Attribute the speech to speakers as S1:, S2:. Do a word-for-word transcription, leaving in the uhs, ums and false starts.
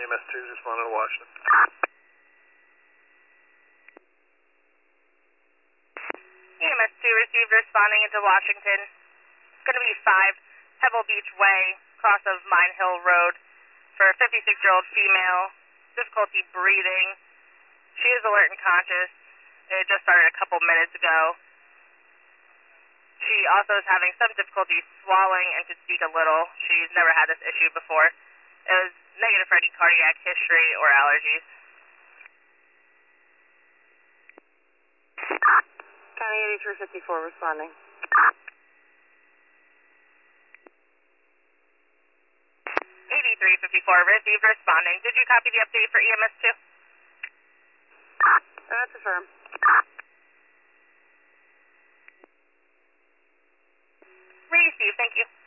S1: M S two is responding to Washington.
S2: E M S two received responding into Washington. It's going to be five Pebble Beach Way, cross of Mine Hill Road, for a fifty-six-year-old female, difficulty breathing. She is alert and conscious. It just started a couple minutes ago. She also is having some difficulty swallowing and can speak a little. She's never had this issue before. It was negative for any cardiac history or allergies.
S3: County eighty-three fifty-four responding.
S2: eighty-three fifty-four received responding. Did you copy the update for E M S two?
S3: That's affirmed.
S2: Received, thank you.